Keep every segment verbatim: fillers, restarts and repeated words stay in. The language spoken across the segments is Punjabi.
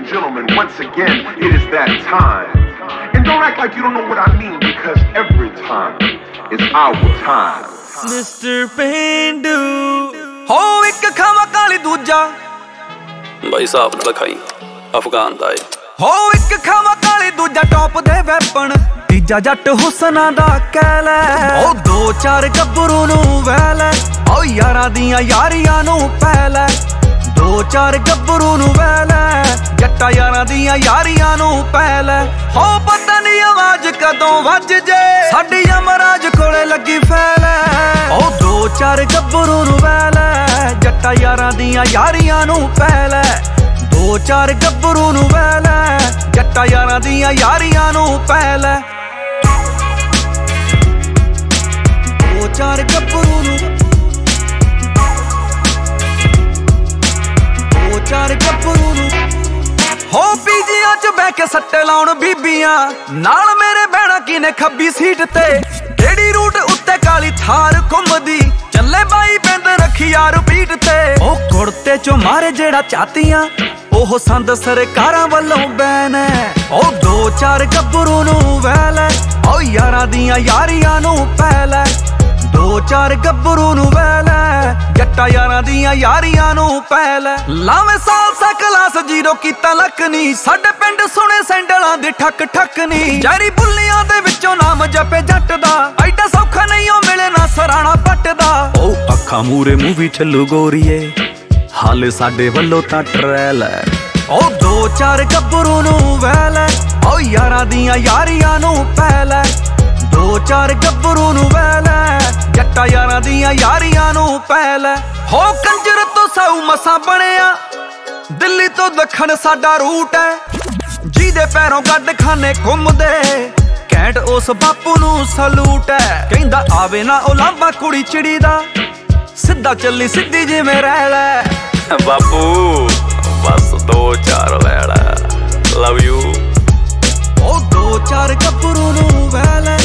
gentlemen, once again, it is that time. And don't act like you don't know what I mean, because every time is our time. Mister ਪੇਂਡੂ ਹੋ ਇੱਕ ਖਾਵਾ ਕਾਲੀ ਦੂਜਾ ਬਾਈ ਸਾਹਿਬ ਨਾਲ ਖਾਈ ਅਫਗਾਨ ਦਾ ਏ ਹੋ ਇੱਕ ਖਾਵਾ ਕਾਲੀ ਦੂਜਾ ਟੌਪ ਦੇ ਵੈਪਨ ਤੀਜਾ ਜੱਟ ਹੁਸਨਾ ਦਾ ਕਹਿ ਲੈ ਉਹ ਦੋ ਚਾਰ ਗੱਭਰੂ ਨੂੰ ਵਹਿ ਲੈ ਉਹ ਯਾਰਾਂ ਦੀਆਂ ਯਾਰੀਆਂ ਨੂੰ ਪੈ ਲੈ ਦੋ ਚਾਰ ਗੱਭਰੂ ਨੂੰ ਵਹਿ ਲੈ ਜੱਟਾ ਯਾਰਾਂ ਦੀਆਂ ਯਾਰੀਆਂ ਨੂੰ ਪੈ ਲੈ ਹੋ ਪਤਾ ਨਹੀਂ ਆਵਾਜ਼ ਕਦੋਂ ਵੱਜ ਜੇ ਸਾਡੀ ਅਮਰਾਜ ਕੋਲੇ ਲੱਗੀ ਫੈਲੇ ਉਹ ਦੋ ਚਾਰ ਗੱਭਰੂ ਨੂੰ ਵਹਿ ਲੈ ਜੱਟਾ ਯਾਰਾਂ ਦੀਆਂ ਯਾਰੀਆਂ ਨੂੰ ਪੈ ਲੈ ਦੋ ਚਾਰ ਗੱਭਰੂ ਨੂੰ ਵਹਿ ਲੈ ਜੱਟਾ ਯਾਰਾਂ ਦੀਆਂ ਯਾਰੀਆਂ ਨੂੰ ਪੈ ਲੈ ਦੋ ਚਾਰ ਗੱਭਰੂ ਨੂੰ ਦੋ ਚਾਰ ਗੱਭਰੂ ਨੂੰ ਹੋ ਪੀਜੀਆਂ ਚ ਬਹਿ ਕੇ ਸੱਟੇ ਲਾਉਣ ਬੀਬੀਆਂ ਨਾਲ ਮੇਰੇ ਬਹਿਣਾ ਕਿਨੇ ਖੱਬੀ ਸੀਟ ਤੇ ਕਿਹੜੀ ਰੂਟ ਉੱਤੇ ਕਾਲੀ ਥਾਰ ਘੁੰਮਦੀ ਚੱਲੇ ਬਾਈ ਬਿੰਦ ਰੱਖੀ ਯਾਰ ਪੀਟ ਤੇ ਉਹ ਕੁੜਤੇ ਚੋਂ ਮਾਰੇ ਜਿਹੜਾ ਚਾਤੀਆਂ ਉਹ ਸੰਦ ਸਰਕਾਰਾਂ ਵੱਲੋਂ ਬੈਨ ਉਹ ਦੋ ਚਾਰ ਗੱਭਰੂ ਨੂੰ ਵਹਿ ਲੈ ਉਹ ਯਾਰਾਂ ਦੀਆਂ ਯਾਰੀਆਂ ਨੂੰ ਪੈ ਲੈ ਦੋ ਚਾਰ ਗੱਭਰੂ ਨੂੰ ਵਹਿ ਲੈ ਜੱਟਾ ਯਾਰਾਂ ਦੀਆਂ ਯਾਰੀਆਂ ਨੂੰ ਪੈ ਲੈ ਲਾਵੇਂ ਸਾਲਸਾ ਕਲਾਸ ਜ਼ੀਰੋ ਕੀਤਾ ਲੱਕ ਨੀ ਸਾਡੇ ਪਿੰਡ ਸੁਣੇ ਸੈਂਡਲਾਂ ਦੀ ਠੱਕ ਠੱਕ ਨੀ ਜਾਰੀ ਬੁੱਲੀਆਂ ਦੇ ਵਿੱਚੋਂ ਨਾਮ ਜਪੇ ਜੱਟ ਦਾ ਐਡਾ ਸੌਖਾ ਨਹੀਂ ਉਹ ਮਿਲੇ ਨਾ ਸਰਾਣਾ ਪੱਟ ਦਾ ਉਹ ਅੱਖਾਂ ਮੂਰੇ ਮੂਵੀ ਚੱਲੂ ਗੋਰੀਏ ਹਾਲੇ ਸਾਡੇ ਵੱਲੋਂ ਤਾਂ ਟਰੈਲ ਹੈ ਉਹ ਦੋ ਚਾਰ ਗੱਭਰੂ ਨੂੰ ਵਹਿ ਲੈ ਉਹ ਯਾਰਾਂ ਦੀਆਂ ਯਾਰੀਆਂ ਨੂੰ ਪੈ ਲੈ ਦੋ ਚਾਰ ਗੱਭਰੂ ਨੂੰ ਵਹਿ ਲੈ ਜੱਟਾ ਯਾਰਾਂ ਦੀਆਂ ਯਾਰੀਆਂ ਨੂੰ ਪੈ ਲੈ ਹੋ ਕੰਜਰ ਤੋਂ ਸਾਊ ਮਸਾਂ ਬਣਿਆ ਦਿੱਲੀ ਤੋਂ ਦੱਖਣ ਸਾਡਾ ਰੂਟ ਹੈ ਜਿਹਦੇ ਪੈਰੋਂ ਗੱਡ ਖਾਨੇ ਘੁੰਮਦੇ ਘੈਂਟ ਉਸ ਬਾਪੂ ਨੂੰ ਸਲੂਟ ਹੈ ਕਹਿੰਦਾ ਆਵੇ ਨਾ ਉਹ ਲਾਂਬਾ ਕੁੜੀ ਚਿੜੀ ਦਾ ਸਿੱਧਾ ਚੱਲੀ ਸਿੱਧੀ ਜਿਵੇਂ ਰਹਿ ਲੈ ਬਾਪੂ ਬਸ ਦੋ ਚਾਰ ਲੈਣਾ ਲਵ ਯੂ ਉਹ ਦੋ ਚਾਰ ਗੱਭਰੂ ਨੂੰ ਵਹਿ ਲੈ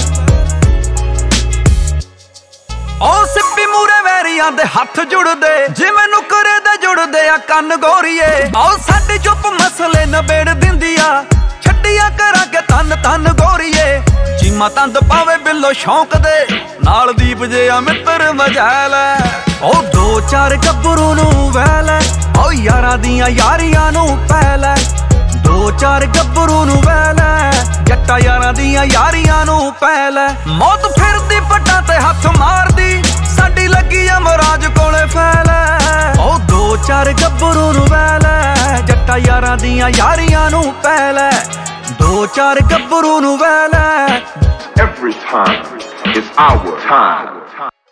ਉਹ ਸਿੱਪੀ ਮੂਰੇ ਵੈਰੀਆਂ ਦੇ ਹੱਥ ਜੁੜਦੇ ਜਿਵੇਂ ਨੁਕਰੇ ਦੇ ਜੁੜਦੇ ਆ ਕੰਨ ਗੋਰੀਏ ਉਹ ਸਾਡੀ ਚੁੱਪ ਮਸਲੇ ਨਬੇੜ ਦਿੰਦੀ ਆ ਛੱਡੀਆਂ ਕਰਾਂਗੇ ਤਨ ਤਨ ਗੋਰੀਏ ਚੀਮਾ ਤੰਦ ਪਾਵੇ ਬਿੱਲੋ ਸ਼ੌਂਕ ਦੇ ਨਾਲ ਦੀਪ ਜੇ ਆ ਮਿੱਤਰ ਮਜੈਲ ਉਹ ਦੋ ਚਾਰ ਗੱਭਰੂ ਨੂੰ ਵਹਿ ਲੈ ਉਹ ਯਾਰਾਂ ਦੀਆਂ ਯਾਰੀਆਂ ਨੂੰ ਪੈ ਲੈ ਦੋ ਚਾਰ ਗੱਭਰੂ ਨੂੰ ਵਹਿ ਲੈ ਜੱਟਾ ਯਾਰਾਂ ਦੀਆਂ ਯਾਰੀਆਂ ਨੂੰ ਪੈ ਲੈ ਮੌਤ ਫਿਰਦੀ ਪੱਟਾਂ ਤੇ ਹੱਥ ਮਾਰਦੀ ਸਾਡੀ ਲੱਗੀ ਅਮਰਾਜ ਕੋਲੇ ਫੈਲੇ ਉਹ ਦੋ ਚਾਰ ਗੱਭਰੂ ਨੂੰ ਵਹਿ ਲੈ ਜੱਟਾ ਯਾਰਾਂ ਦੀਆਂ ਯਾਰੀਆਂ ਨੂੰ ਪੈ ਲੈ ਦੋ ਚਾਰ ਗੱਭਰੂ ਨੂੰ ਵਹਿ ਲੈ Every time is our time.